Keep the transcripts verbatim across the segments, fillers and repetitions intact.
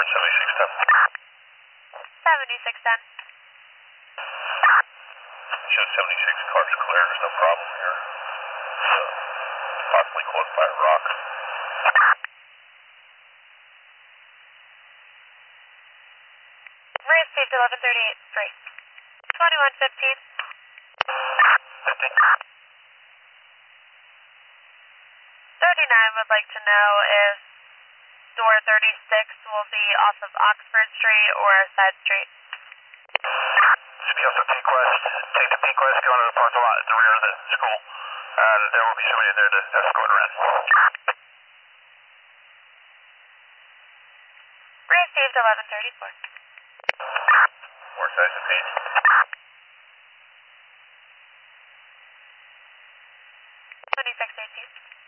Orange seventy-six ten. seventy-six ten. Show seventy-six cars clear, there's no problem here. Uh, possibly caused by a rock. Received eleven thirty-eight, free. twenty-one fifteen. fifteen. thirty-nine would like to know if door thirty-six will be off of Oxford Street or a side street. C B S of Pequest, take the Pequest, go into the parking lot at the rear of the school, and there will be somebody there to escort her in. Received eleven thirty-four. More size of page. twenty-six eighteen.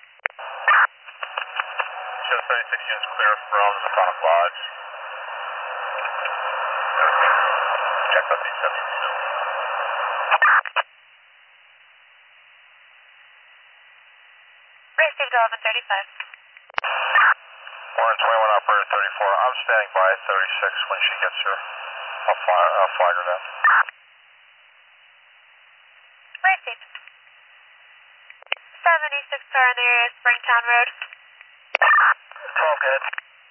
Show thirty-six units clear from Masonic Lodge. Check up these seventy-two. Received eleven thirty-five. Orange twenty-one operator thirty-four. I'm standing by thirty-six when she gets here. I'll fly, I'll flag her down. Received. seventy-six car in the area, Springtown Road. twelve, good.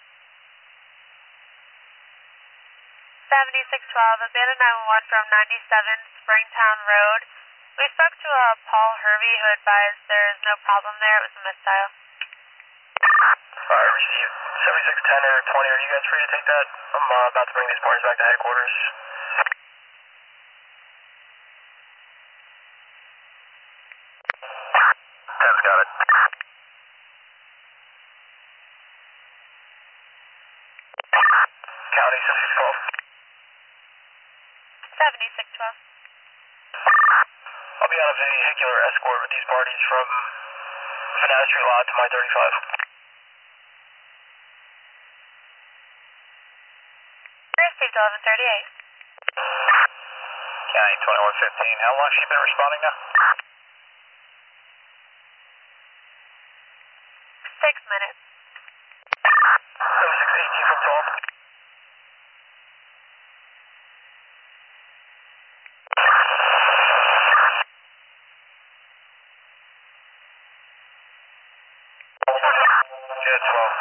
seventy-six twelve, abandoned nine one one from ninety-seven Springtown Road. We spoke to uh, Paul Hervey, who advised there is no problem there. It was a misdial. Alright, received seventy-six ten or twenty. Are you guys free to take that? I'm uh, about to bring these parties back to headquarters. ten's got it. County seventy-six twelve. seventy-six twelve. I'll be on a vehicular escort with these parties from Vanessa Street Lot to my thirty-five. Received eleven thirty-eight. County twenty-one fifteen. How long has she been responding now? Six minutes. seventy-six eighteen from twelve. Yeah, twelve.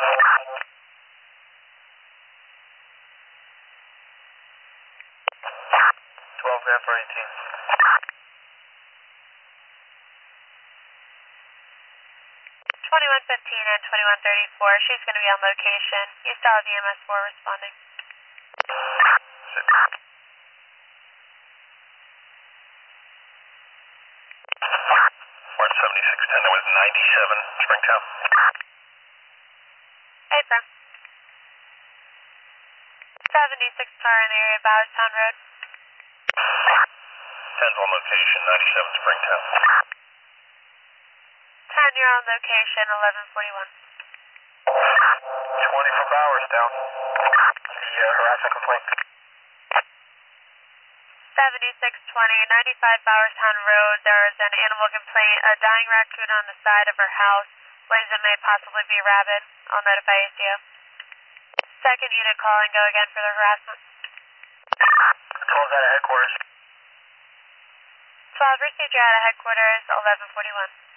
twelve, grab for eighteen. twenty-one fifteen and twenty-one thirty-four. She's going to be on location. You still have the M S four responding. Sit. Orange seventy-six ten, that was ninety-seven Springtown. April. seventy-six car in the area, Bowerstown Road. ten's on location, ninety-seven Springtown. ten, you're on location, eleven forty-one. twenty from Bowerstown. The uh, harassment complaint. seventy-six twenty, ninety-five Bowerstown Road. There is an animal complaint, a dying raccoon on the side of her house. Believes it may possibly be rabid. I'll notify A C O. Second unit call and go again for the harassment. twelve's out of headquarters. twelve, received you out of headquarters, eleven forty-one.